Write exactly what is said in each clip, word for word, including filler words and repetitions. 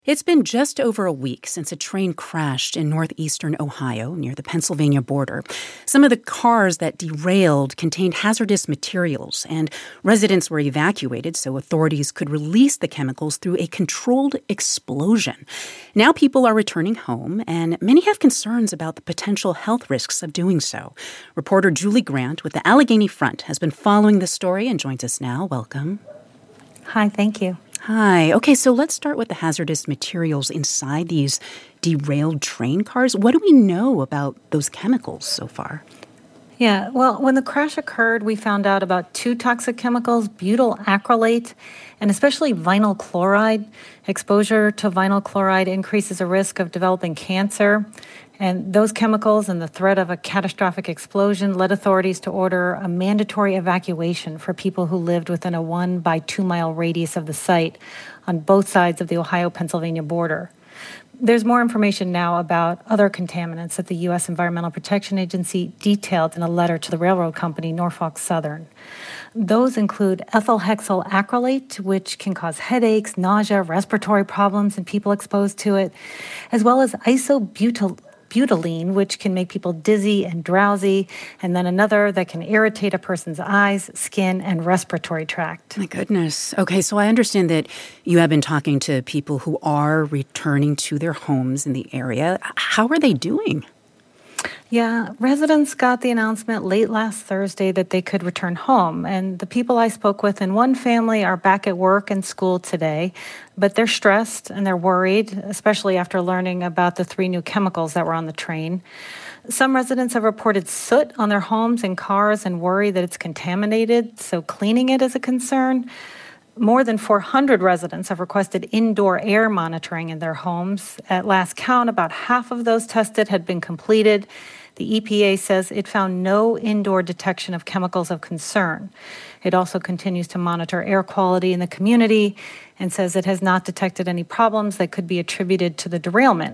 It's been just over a week since a train crashed in northeastern Ohio near the Pennsylvania border. Some of the cars that derailed contained hazardous materials, and residents were evacuated so authorities could release the chemicals through a controlled explosion. Now people are returning home, and many have concerns about the potential health risks of doing so. Reporter Julie Grant with the Allegheny Front has been following the story and joins us now. Welcome. Hi, thank you. Hi. Okay, so let's start with the hazardous materials inside these derailed train cars. What do we know about those chemicals so far? Yeah, well, when the crash occurred, we found out about two toxic chemicals, butyl acrylate and especially vinyl chloride. Exposure to vinyl chloride increases the risk of developing cancer. And those chemicals and the threat of a catastrophic explosion led authorities to order a mandatory evacuation for people who lived within a one by two mile radius of the site on both sides of the Ohio-Pennsylvania border. There's more information now about other contaminants that the U S Environmental Protection Agency detailed in a letter to the railroad company Norfolk Southern. Those include ethylhexyl acrylate, which can cause headaches, nausea, respiratory problems in people exposed to it, as well as isobutyl. butylene, which can make people dizzy and drowsy, and then another that can irritate a person's eyes, skin, and respiratory tract. My goodness. Okay, so I understand that you have been talking to people who are returning to their homes in the area. How are they doing? Yeah, residents got the announcement late last Thursday that they could return home. And the people I spoke with in one family are back at work and school today, but they're stressed and they're worried, especially after learning about the three new chemicals that were on the train. Some residents have reported soot on their homes and cars and worry that it's contaminated, so cleaning it is a concern. More than four hundred residents have requested indoor air monitoring in their homes. At last count, about half of those tested had been completed. The E P A says it found no indoor detection of chemicals of concern. It also continues to monitor air quality in the community and says it has not detected any problems that could be attributed to the derailment.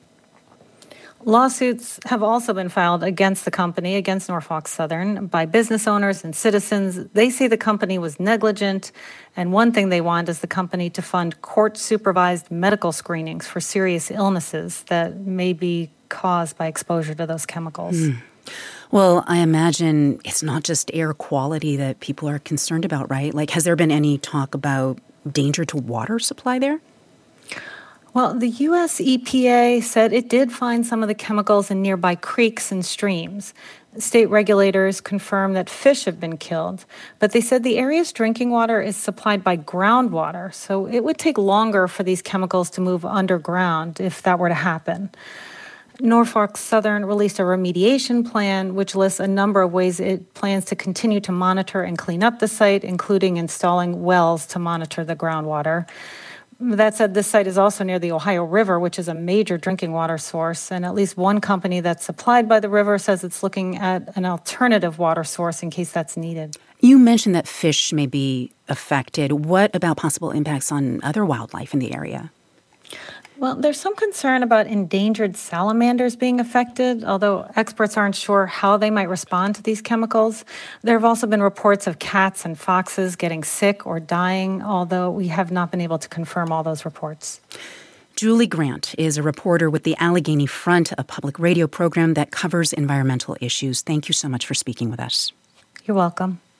Lawsuits have also been filed against the company, against Norfolk Southern, by business owners and citizens. They say the company was negligent, and one thing they want is the company to fund court-supervised medical screenings for serious illnesses that may be caused by exposure to those chemicals. Mm. Well, I imagine it's not just air quality that people are concerned about, right? Like, has there been any talk about danger to water supply there? Well, the U S E P A said it did find some of the chemicals in nearby creeks and streams. State regulators confirmed that fish have been killed, but they said the area's drinking water is supplied by groundwater, so it would take longer for these chemicals to move underground if that were to happen. Norfolk Southern released a remediation plan, which lists a number of ways it plans to continue to monitor and clean up the site, including installing wells to monitor the groundwater. That said, this site is also near the Ohio River, which is a major drinking water source, and at least one company that's supplied by the river says it's looking at an alternative water source in case that's needed. You mentioned that fish may be affected. What about possible impacts on other wildlife in the area? Well, there's some concern about endangered salamanders being affected, although experts aren't sure how they might respond to these chemicals. There have also been reports of cats and foxes getting sick or dying, although we have not been able to confirm all those reports. Julie Grant is a reporter with the Allegheny Front, a public radio program that covers environmental issues. Thank you so much for speaking with us. You're welcome.